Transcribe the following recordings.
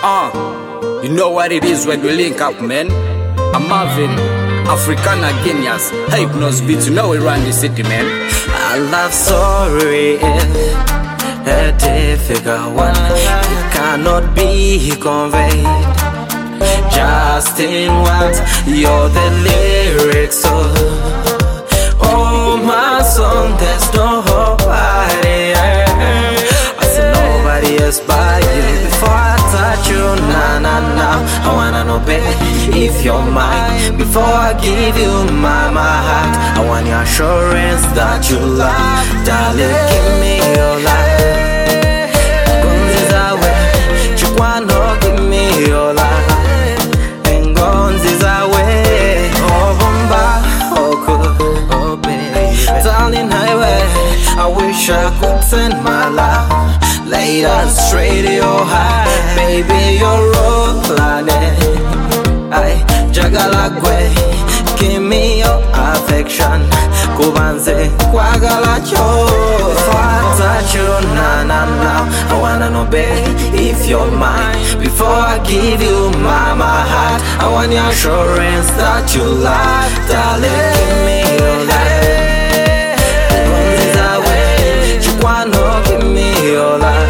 You know what it is when we link up, man. I'm Marvin, Africana Genius, Hypnos Beats, you know we run the city, man. I love story is a difficult one. It cannot be conveyed just in words. You're the lyrics, oh my song, there's nobody I said nobody else by you. Before I touch you, I wanna know, baby, if you're mine. Before I give you my heart, I want your assurance that you love. Darling, give me your life. Gonziza we, Chikwano, give me your life. And Gonziza we, oh bomba, oh good, oh baby. Darling highway, I wish I could send my love. Lay down straight to your heart, baby, you're all planet. I jagalagwe, give me your affection. Kubanze, kwagala cho. Before I touch you, I wanna know, babe, if you're mine. Before I give you my heart, I want your assurance that you love. Darling, give me your life. Gonziza we, Chikwano, give me your life.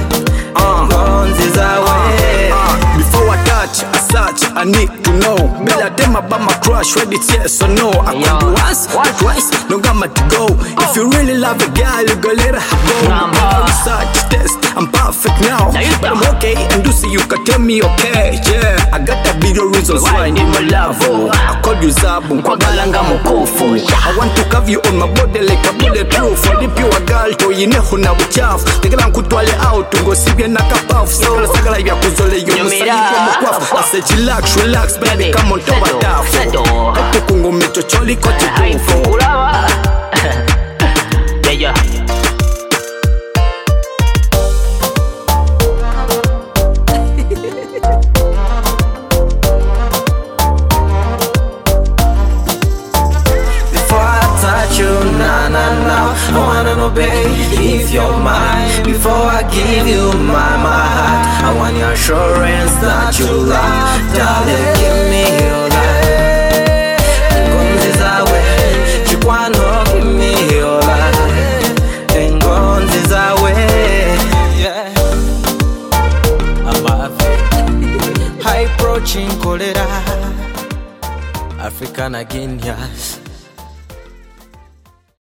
Before I touch, I search, I need to know. Bella them about my crush, whether it's yes or no. I can do once, twice, no gamma to go. If you really love a girl, you go let her go. Research, test, I'm perfect now. But I'm okay, and do see you can tell me okay. Yeah, I got a bigger reasons why I need my love. I call you Zabu, Kwagalanga Mokofu. I want to cover you on my body like a bulletproof. For the pure girl, to yineho na uchafu. Tegala nkutwale out, tungo sibye na kapafu. Sagala ya kuzole yu musani kwa mkwafu. I said relax, baby, come on top of that. Kato kungu mechocholi kote tufu. Yeah. I wanna know, babe, if you're mine. Before I give you my heart, I want your assurance that you love. Darling, give me your life. Gonziza we, Chikwano, give me your life. And Gonziza we, yeah. I'm Marvin, high protein cholera, Africana Genius.